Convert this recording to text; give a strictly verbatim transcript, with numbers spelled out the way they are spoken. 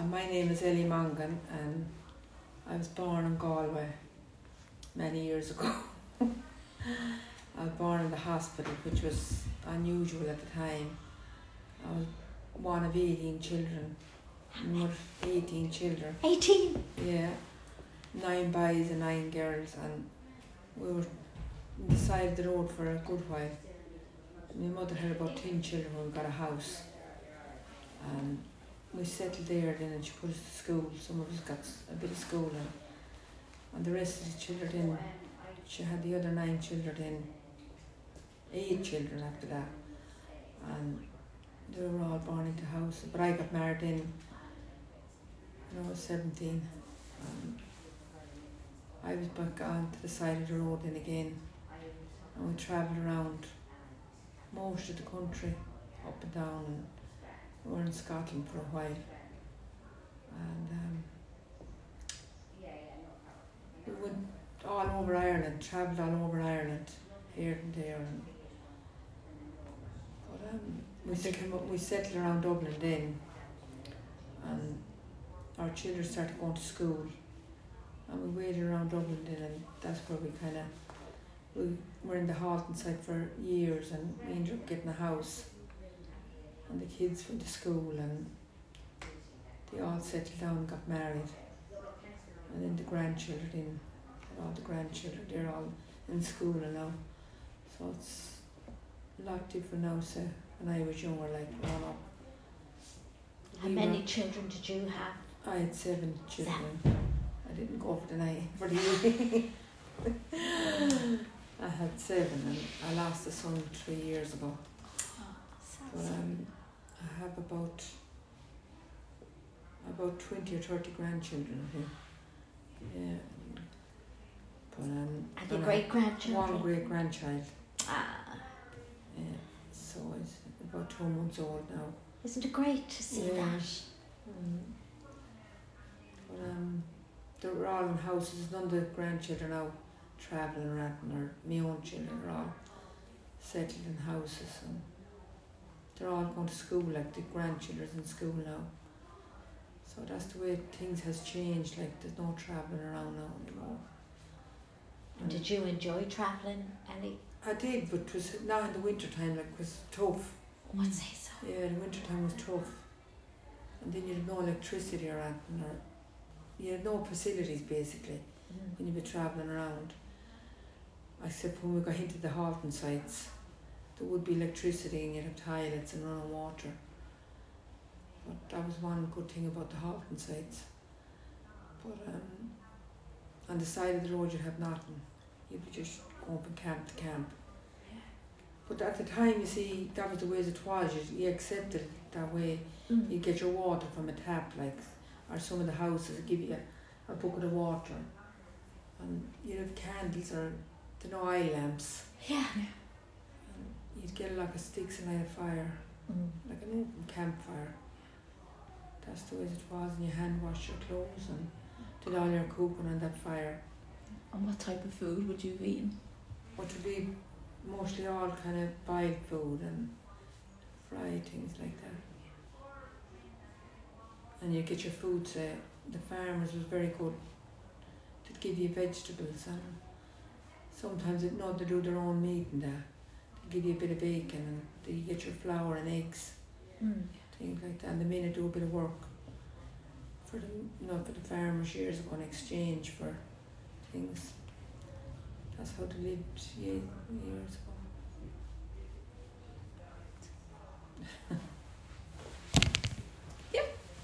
my name is Ellie Mongan and I was born in Galway many years ago. I was born in the hospital, which was unusual at the time. I was one of eighteen children. Not eighteen children. eighteen? Yeah. Nine boys and nine girls, and we were on the side of the road for a good while. My mother had about ten children when we got a house. And we settled there then, and she put us to school. Some of us got a bit of school, and, and the rest of the children then, she had the other nine children then, eight children after that. And they were all born into houses. But I got married in when I was seventeen. And I was back on to the side of the road then again. And we travelled around most of the country, up and down. And we were in Scotland for a while. And um, we went all over Ireland, travelled all over Ireland, here and there. And, but um, we, came up, we settled around Dublin then. And our children started going to school. And we waited around Dublin then, and that's where we kind of, we were in the Halton site for years, and we ended up getting a house. And the kids went to school, and they all settled down and got married. And then the grandchildren, in, all the grandchildren, they're all in school now. So it's a lot different now, so when I was younger, like growing up. How We many were- children did you have? I had seven children. I didn't go for the night for the evening. I had seven, and I lost a son three years ago. Oh, But sad. um, I have about about twenty or thirty grandchildren here. Yeah. But um, Are they and I great have grandchildren? one great grandchild. Ah, Yeah. So it's about two months old now. isn't it great to see Yeah. that? Mm. But um, they were all in houses. None of the grandchildren now travelling around, or my own children are all settled in houses, and they're all going to school, like the grandchildren's in school now. So that's the way things has changed. Like there's no travelling around now anymore. And did you enjoy travelling, Ellie? I did, but it was now in the winter time. Like it was tough. Oh, I'd say so. Yeah, the winter time was tough. And then you had no electricity or anything, or you had no facilities basically Mm. when you were travelling around. Except when we got into the Halton sites, there would be electricity and you'd have toilets and running water. But that was one good thing about the Halton sites. But um, on the side of the road you'd have nothing. You'd be just going from camp to camp. But at the time, you see, that was the way it was. You, you accepted it that way. Mm. You get your water from a tap, like, or some of the houses would give you a, a bucket of water. And you'd have candles or, you know, eye lamps. Yeah. And you'd get a lot of sticks and light a fire, Mm. like an open campfire. That's the way it was, and you hand wash your clothes and did all your cooking on that fire. And what type of food would you have eaten? What would be mostly all kind of boiled food and fried things like that. And you get your food, say, the farmers was very good. They'd give you vegetables, and sometimes they know they do their own meat and that. They give you a bit of bacon, and they get your flour and eggs, Mm. things like that. And the men would do a bit of work for the, you know, for the farmers years ago in exchange for things. That's how they lived ye- years ago.